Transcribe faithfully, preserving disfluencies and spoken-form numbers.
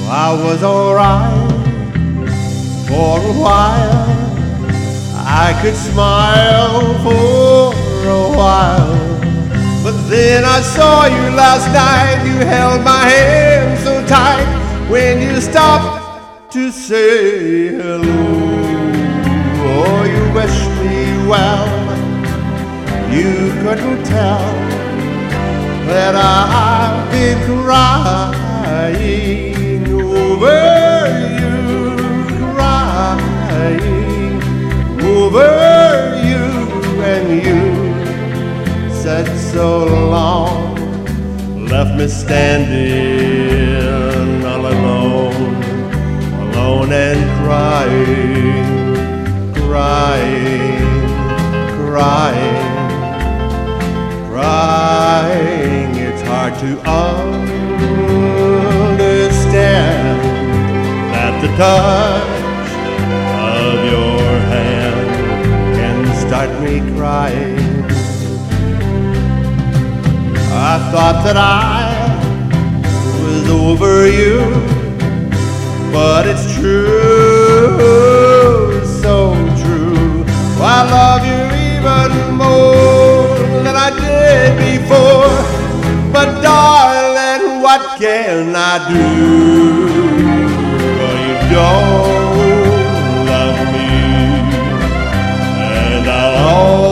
I was alright for a while. I could smile for a while. But then I saw you last night. You held my hand so tight when you stopped to say hello. Oh, you wished me well. You couldn't tell that I've been crying over you, crying over you, and you said so long, left me standing all alone, alone and crying, crying, crying, crying. It's hard to understand that the touch of your hand can start me crying. I thought that I was over you, but it's true, so true. I love you even more than I did before. But darling, what can I do? Well, you don't love me, and I'll always